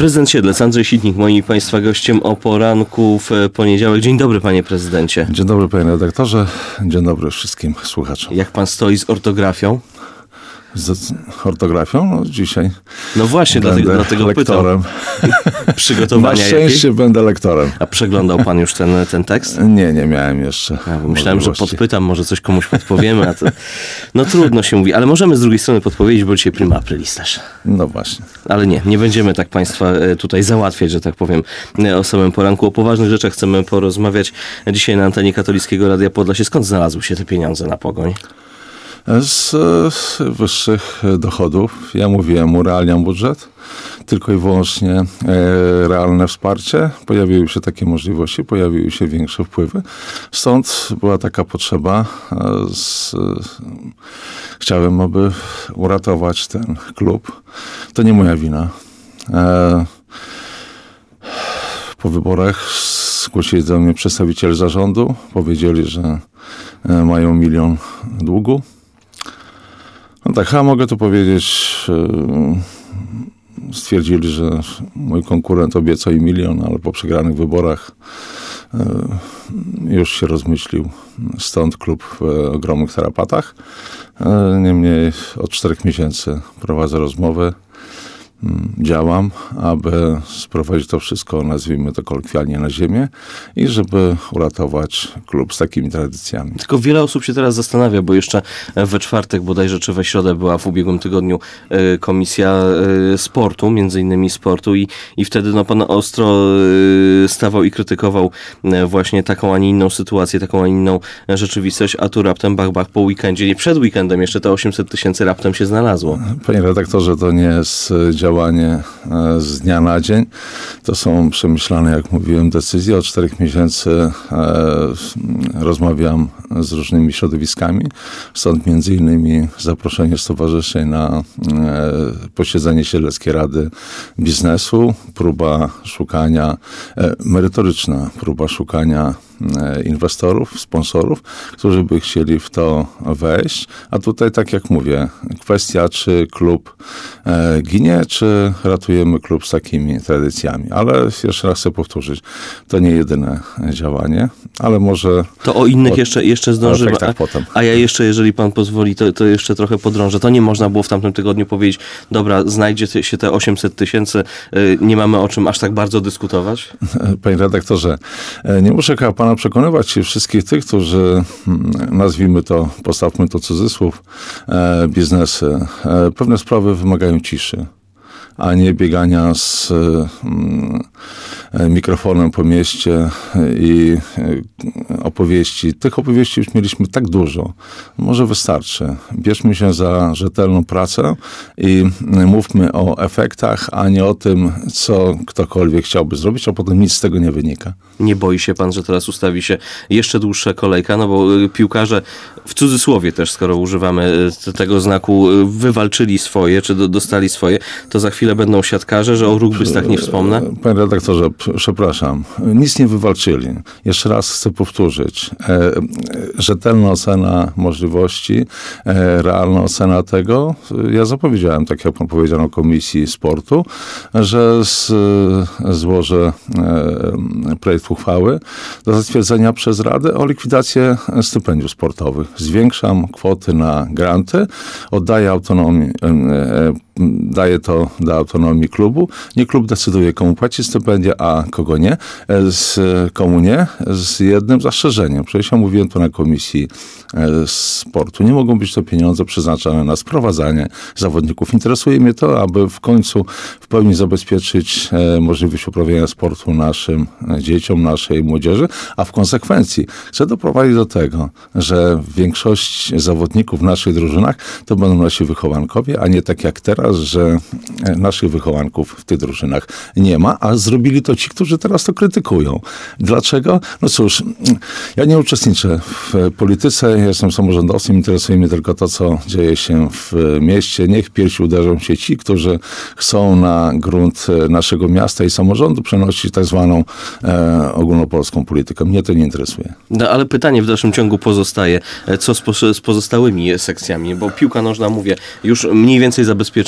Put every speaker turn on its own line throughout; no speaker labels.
Prezydent Siedlec, Andrzej Sitnik, moim i Państwa gościem o poranku w poniedziałek. Dzień dobry, panie prezydencie.
Dzień dobry, panie redaktorze. Dzień dobry wszystkim słuchaczom.
Jak pan stoi z ortografią?
Z ortografią? No dzisiaj.
No właśnie, dlatego
lektorem.
Pytam. Przygotowania
Na szczęście
jakieś?
Będę lektorem.
A przeglądał pan już ten tekst?
Nie miałem jeszcze.
Myślałem, że podpytam, może coś komuś podpowiemy, a to no trudno się mówi, ale możemy z drugiej strony podpowiedzieć, bo dzisiaj prima aprilis też.
No właśnie.
Ale nie będziemy tak państwa tutaj załatwiać, że tak powiem, o samym poranku. O poważnych rzeczach chcemy porozmawiać dzisiaj na antenie Katolickiego Radia Podlasie. Skąd znalazły się te pieniądze na pogoń?
Z wyższych dochodów. Ja mówiłem, urealniam budżet. Tylko i wyłącznie realne wsparcie. Pojawiły się takie możliwości, pojawiły się większe wpływy. Stąd była taka potrzeba. Chciałem, aby uratować ten klub. To nie moja wina. Po wyborach zgłosili do mnie przedstawiciele zarządu. Powiedzieli, że mają 1 milion długu. No tak, mogę to powiedzieć. Stwierdzili, że mój konkurent obiecał 1 milion, ale po przegranych wyborach już się rozmyślił. Stąd klub w ogromnych tarapatach. Niemniej od 4 miesięcy prowadzę rozmowy. Działam, aby sprowadzić to wszystko, nazwijmy to kolokwialnie, na ziemię i żeby uratować klub z takimi tradycjami.
Tylko wiele osób się teraz zastanawia, bo jeszcze we czwartek bodajże, czy we środę była w ubiegłym tygodniu komisja sportu, między innymi sportu i wtedy no, pan ostro stawał i krytykował właśnie taką, a nie inną sytuację, taką, a nie inną rzeczywistość, a tu raptem bach po weekendzie, nie przed weekendem, jeszcze te 800 tysięcy raptem się znalazło.
Panie redaktorze, to nie jest działanie z dnia na dzień. To są przemyślane, jak mówiłem, decyzje. Od 4 miesięcy rozmawiam z różnymi środowiskami. Stąd między innymi zaproszenie stowarzyszeń na posiedzenie Siedleckiej Rady Biznesu. Próba szukania, merytoryczna próba szukania inwestorów, sponsorów, którzy by chcieli w to wejść. A tutaj, tak jak mówię, kwestia, czy klub ginie, czy ratujemy klub z takimi tradycjami. Ale jeszcze raz chcę powtórzyć, to nie jedyne działanie, ale może...
To o innych jeszcze zdążymy.
Tak, potem.
A ja jeszcze, jeżeli pan pozwoli, to jeszcze trochę podrążę. To nie można było w tamtym tygodniu powiedzieć, dobra, znajdzie się te 800 tysięcy, nie mamy o czym aż tak bardzo dyskutować?
Panie redaktorze, nie muszę chyba pana przekonywać się wszystkich tych, którzy, nazwijmy to, postawmy to cudzysłów, biznesy. Pewne sprawy wymagają ciszy, a nie biegania z mikrofonem po mieście i opowieści. Tych opowieści już mieliśmy tak dużo. Może wystarczy. Bierzmy się za rzetelną pracę i mówmy o efektach, a nie o tym, co ktokolwiek chciałby zrobić, a potem nic z tego nie wynika.
Nie boi się pan, że teraz ustawi się jeszcze dłuższa kolejka? No bo piłkarze, w cudzysłowie też, skoro używamy tego znaku, wywalczyli swoje, czy dostali swoje, to za chwilę będą siatkarze, że o rugbystach nie wspomnę?
Panie redaktorze, przepraszam. Nic nie wywalczyli. Jeszcze raz chcę powtórzyć. Rzetelna ocena możliwości, realna ocena tego. Ja zapowiedziałem, tak jak pan powiedział na Komisji Sportu, że złożę projekt uchwały do zatwierdzenia przez Radę o likwidację stypendiów sportowych. Zwiększam kwoty na granty, oddaję autonomię, daje to do autonomii klubu. Nie klub decyduje, komu płaci stypendia, a kogo nie. Komu nie, z jednym zastrzeżeniem. Przecież ja mówiłem to na Komisji Sportu. Nie mogą być to pieniądze przeznaczane na sprowadzanie zawodników. Interesuje mnie to, aby w końcu w pełni zabezpieczyć możliwość uprawiania sportu naszym dzieciom, naszej młodzieży, a w konsekwencji chcę doprowadzić do tego, że większość zawodników w naszych drużynach to będą nasi wychowankowie, a nie tak jak teraz, że naszych wychowanków w tych drużynach nie ma, a zrobili to ci, którzy teraz to krytykują. Dlaczego? No cóż, ja nie uczestniczę w polityce, ja jestem samorządowcem, interesuje mnie tylko to, co dzieje się w mieście. Niech w piersi uderzą się ci, którzy chcą na grunt naszego miasta i samorządu przenosić tak zwaną ogólnopolską politykę. Mnie to nie interesuje.
No, ale pytanie w dalszym ciągu pozostaje, co z pozostałymi sekcjami, bo piłka nożna, mówię, już mniej więcej zabezpieczona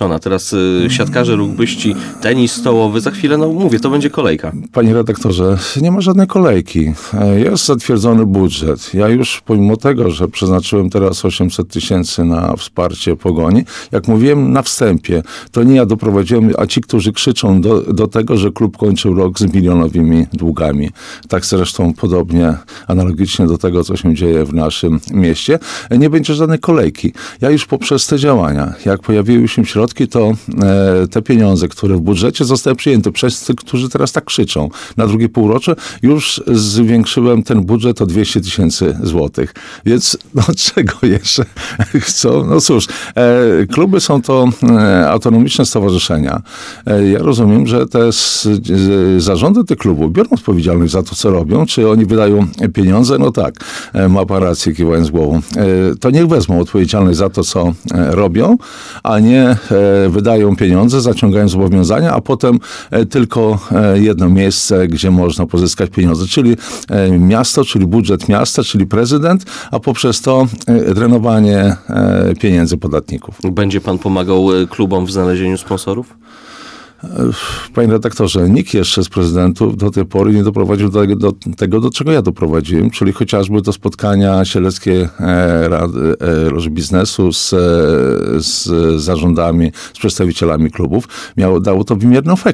ograniczona. Teraz siatkarze, rugbyści, tenis stołowy, za chwilę, no mówię, to będzie kolejka.
Panie redaktorze, nie ma żadnej kolejki. Jest zatwierdzony budżet. Ja już pomimo tego, że przeznaczyłem teraz 800 000 na wsparcie Pogoni, jak mówiłem na wstępie, to nie ja doprowadziłem, a ci, którzy krzyczą do tego, że klub kończył rok z milionowymi długami. Tak zresztą podobnie, analogicznie do tego, co się dzieje w naszym mieście. Nie będzie żadnej kolejki. Ja już poprzez te działania, jak pojawiły się środki, to te pieniądze, które w budżecie zostały przyjęte przez tych, którzy teraz tak krzyczą, na drugie półrocze, już zwiększyłem ten budżet o 200 000 złotych. Więc no czego jeszcze chcą? No cóż, kluby są to autonomiczne stowarzyszenia. Ja rozumiem, że te zarządy tych klubów biorą odpowiedzialność za to, co robią. Czy oni wydają pieniądze? No tak, ma pan rację, kiwając głową. To niech wezmą odpowiedzialność za to, co robią, a nie wydają pieniądze, zaciągają zobowiązania, a potem tylko jedno miejsce, gdzie można pozyskać pieniądze, czyli miasto, czyli budżet miasta, czyli prezydent, a poprzez to drenowanie pieniędzy podatników.
Będzie pan pomagał klubom w znalezieniu sponsorów?
Panie redaktorze, nikt jeszcze z prezydentów do tej pory nie doprowadził do tego, do czego ja doprowadziłem, czyli chociażby do spotkania Sieleckiej Rady Biznesu z zarządami, z przedstawicielami klubów. Dało to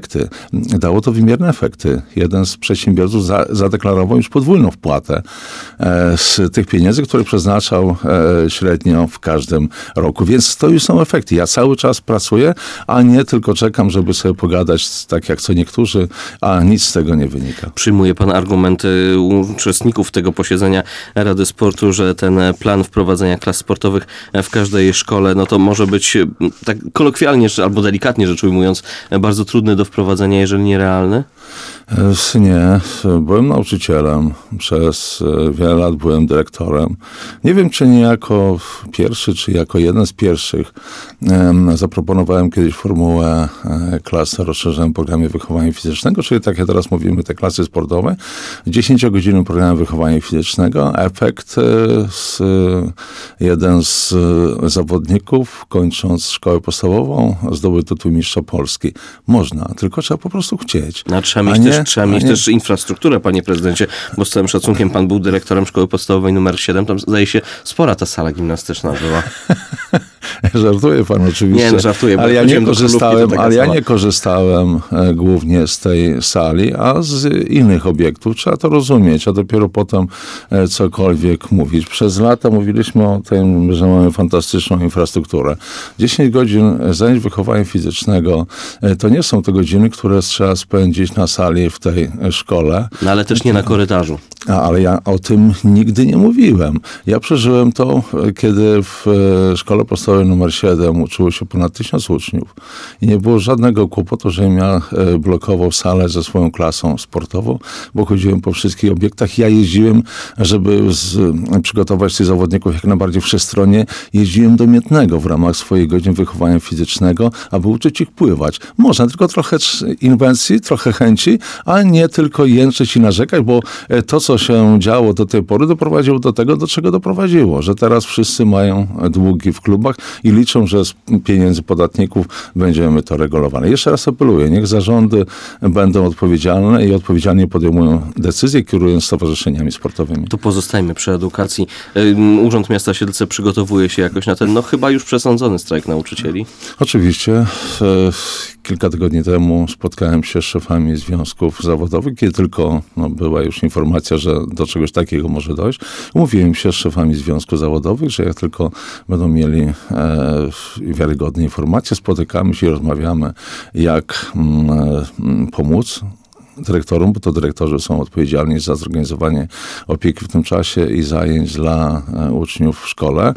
wymierne efekty. Jeden z przedsiębiorców zadeklarował już podwójną wpłatę z tych pieniędzy, które przeznaczał średnio w każdym roku. Więc to już są efekty. Ja cały czas pracuję, a nie tylko czekam, żeby sobie pogadać tak jak co niektórzy, a nic z tego nie wynika.
Przyjmuje pan argumenty uczestników tego posiedzenia Rady Sportu, że ten plan wprowadzenia klas sportowych w każdej szkole, no to może być tak kolokwialnie albo delikatnie rzecz ujmując, bardzo trudny do wprowadzenia, jeżeli nierealny?
Nie, byłem nauczycielem, przez wiele lat byłem dyrektorem. Nie wiem, czy nie jako pierwszy, czy jako jeden z pierwszych zaproponowałem kiedyś formułę klas na rozszerzonym programie wychowania fizycznego, czyli tak jak teraz mówimy, te klasy sportowe, 10-godzinnym programie wychowania fizycznego. Efekt, jeden z zawodników, kończąc szkołę podstawową, zdobył tytuł mistrza Polski. Można, tylko trzeba po prostu chcieć.
Trzeba mieć też infrastrukturę, panie prezydencie, bo z całym szacunkiem pan był dyrektorem szkoły podstawowej numer 7, tam zdaje się spora ta sala gimnastyczna była.
Żartuje pan oczywiście.
Nie, no żartuję.
Ale ja nie korzystałem głównie z tej sali, a z innych obiektów. Trzeba to rozumieć, a dopiero potem cokolwiek mówić. Przez lata mówiliśmy o tym, że mamy fantastyczną infrastrukturę. 10 godzin zajęć wychowania fizycznego to nie są te godziny, które trzeba spędzić na sali w tej szkole.
No ale też nie na korytarzu.
Ale ja o tym nigdy nie mówiłem. Ja przeżyłem to, kiedy w szkole podstawowej numer 7 uczyło się ponad 1000 uczniów. I nie było żadnego kłopotu, żebym ja blokował salę ze swoją klasą sportową, bo chodziłem po wszystkich obiektach. Ja jeździłem, żeby przygotować tych zawodników jak najbardziej wszechstronnie. Jeździłem do Miednego w ramach swoich godzin wychowania fizycznego, aby uczyć ich pływać. Można, tylko trochę inwencji, trochę chęci, a nie tylko jęczeć i narzekać, bo to, co się działo do tej pory, doprowadziło do tego, do czego doprowadziło, że teraz wszyscy mają długi w klubach i liczą, że z pieniędzy podatników będziemy to regulowane. Jeszcze raz apeluję, niech zarządy będą odpowiedzialne i odpowiedzialnie podejmują decyzje, kierując stowarzyszeniami sportowymi.
Tu pozostajmy przy edukacji. Urząd Miasta Siedlce przygotowuje się jakoś na ten, no chyba już przesądzony strajk nauczycieli.
Oczywiście. Kilka tygodni temu spotkałem się z szefami związków zawodowych, kiedy tylko była już informacja, że do czegoś takiego może dojść. Umówiłem się z szefami związków zawodowych, że jak tylko będą mieli wiarygodne informacje, spotykamy się i rozmawiamy, jak pomóc dyrektorom, bo to dyrektorzy są odpowiedzialni za zorganizowanie opieki w tym czasie i zajęć dla uczniów w szkole.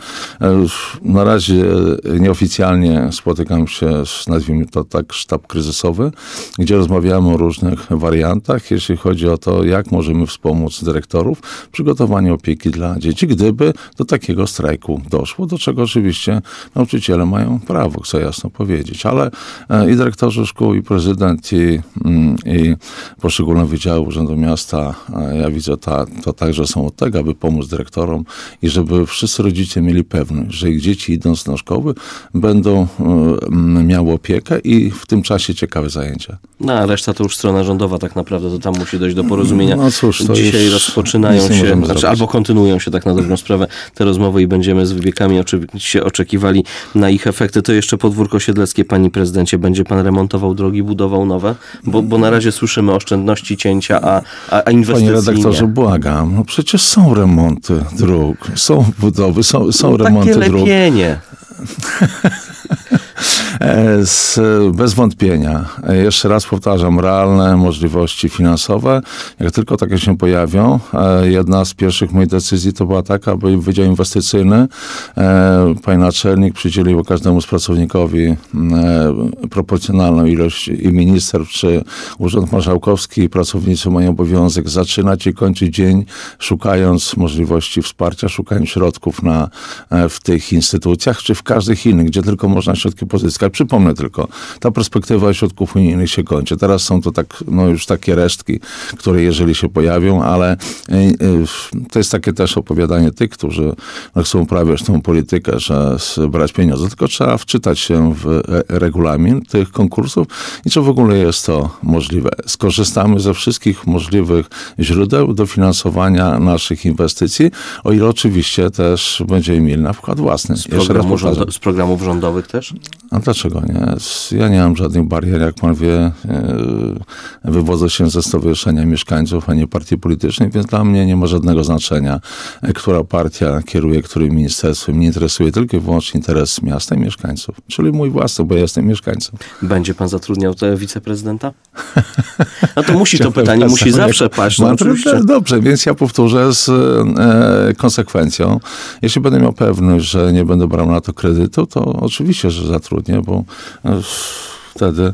Na razie nieoficjalnie spotykam się z, nazwijmy to tak, sztab kryzysowy, gdzie rozmawiamy o różnych wariantach, jeśli chodzi o to, jak możemy wspomóc dyrektorów w przygotowaniu opieki dla dzieci, gdyby do takiego strajku doszło, do czego oczywiście nauczyciele mają prawo, chcę jasno powiedzieć, ale i dyrektorzy szkół, i prezydent, i poszczególne wydziały Urzędu Miasta, ja widzę to także są od tego, aby pomóc dyrektorom i żeby wszyscy rodzice mieli pewność, że ich dzieci idąc do szkoły będą miały opiekę i w tym czasie ciekawe zajęcia.
No, a reszta to już strona rządowa tak naprawdę, to tam musi dojść do porozumienia.
No cóż, to
dzisiaj
już
rozpoczynają
nic nie
się,
możemy
znaczy,
zrobić.
albo kontynuują się tak na dobrą sprawę te rozmowy i będziemy z wybiegami oczywiście oczekiwali na ich efekty. To jeszcze podwórko siedleckie, panie prezydencie, będzie pan remontował drogi, budował nowe? Bo na razie słyszymy oszczędności, cięcia, a inwestycje
Panie redaktorze, błagam, no przecież są remonty dróg, są budowy, są remonty
takie
dróg.
lepienie.
Bez wątpienia. Jeszcze raz powtarzam, realne możliwości finansowe. Jak tylko takie się pojawią, jedna z pierwszych moich decyzji to była taka, aby Wydział Inwestycyjny, pani naczelnik przydzielił każdemu z pracownikowi proporcjonalną ilość i minister czy Urząd Marszałkowski i pracownicy mają obowiązek zaczynać i kończyć dzień szukając możliwości wsparcia, szukając środków w tych instytucjach, czy w każdych innych, gdzie tylko można środki pozyskać. Przypomnę tylko, ta perspektywa środków unijnych się kończy. Teraz są to już takie resztki, które jeżeli się pojawią, ale to jest takie też opowiadanie tych, którzy chcą uprawiać tą politykę, że brać pieniądze. Tylko trzeba wczytać się w regulamin tych konkursów i czy w ogóle jest to możliwe. Skorzystamy ze wszystkich możliwych źródeł dofinansowania naszych inwestycji, o ile oczywiście też będziemy mieli na wkład własny.
Z programów rządowych też?
A dlaczego nie? Ja nie mam żadnych barier, jak pan wie. Wywodzę się ze stowarzyszenia mieszkańców, a nie partii politycznej, więc dla mnie nie ma żadnego znaczenia, która partia kieruje którym ministerstwem. Mnie interesuje tylko i wyłącznie interes miasta i mieszkańców. Czyli mój własny, bo ja jestem mieszkańcem.
Będzie pan zatrudniał wiceprezydenta? No to to pytanie musi zawsze paść. No, oczywiście.
Dobrze, więc ja powtórzę z konsekwencją. Jeśli będę miał pewność, że nie będę brał na to kredytu, to oczywiście, że zatrudnię, bo wtedy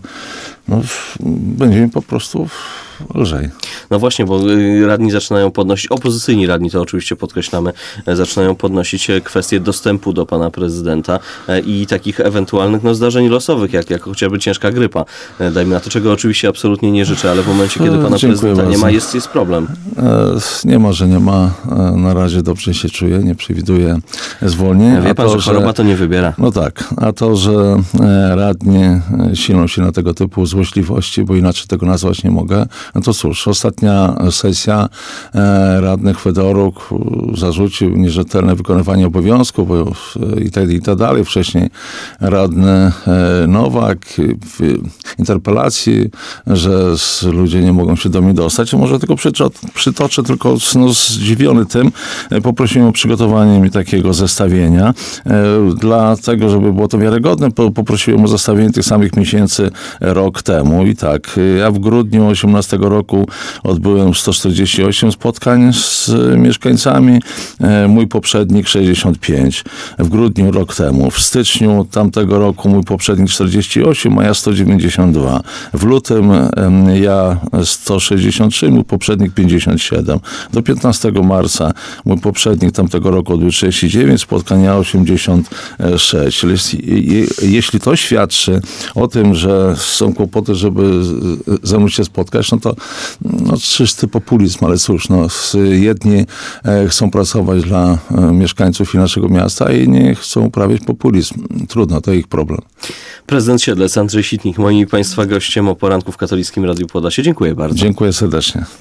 będzie mi po prostu lżej.
No właśnie, bo radni zaczynają podnosić, opozycyjni radni, to oczywiście podkreślamy, zaczynają podnosić kwestię dostępu do pana prezydenta i takich ewentualnych zdarzeń losowych, jak chociażby ciężka grypa. Dajmy na to, czego oczywiście absolutnie nie życzę, ale w momencie, kiedy pana prezydenta nie ma, jest problem.
Nie ma, że nie ma. Na razie dobrze się czuję, nie przewiduję zwolnień.
Wie pan, że choroba to nie wybiera.
No tak, a to, że radni silą się na tego typu złośliwości, bo inaczej tego nazwać nie mogę, no to cóż, ostatnia sesja radnych Fedoruk zarzucił nierzetelne wykonywanie obowiązków i tak dalej. Wcześniej radny Nowak w interpelacji, że ludzie nie mogą się do mnie dostać. Może tylko przytoczę, tylko zdziwiony tym, poprosiłem o przygotowanie mi takiego zestawienia. Dlatego, żeby było to wiarygodne, poprosiłem o zestawienie tych samych miesięcy rok temu. I tak, ja w grudniu 2018 roku odbyłem 148 spotkań z mieszkańcami, mój poprzednik 65. W grudniu rok temu. W styczniu tamtego roku mój poprzednik 48, a ja 192. W lutym ja 163, mój poprzednik 57. Do 15 marca mój poprzednik tamtego roku odbył 39 spotkań, ja 86. Jeśli to świadczy o tym, że są kłopoty, żeby ze mną się spotkać, no to czysty populizm, ale cóż, jedni chcą pracować dla mieszkańców i naszego miasta, a inni chcą uprawiać populizm. Trudno, to ich problem.
Prezydent Siedlec, Andrzej Sitnik, moim i państwa gościem o poranku w Katolickim Radiu Podlasie. Dziękuję bardzo.
Dziękuję serdecznie.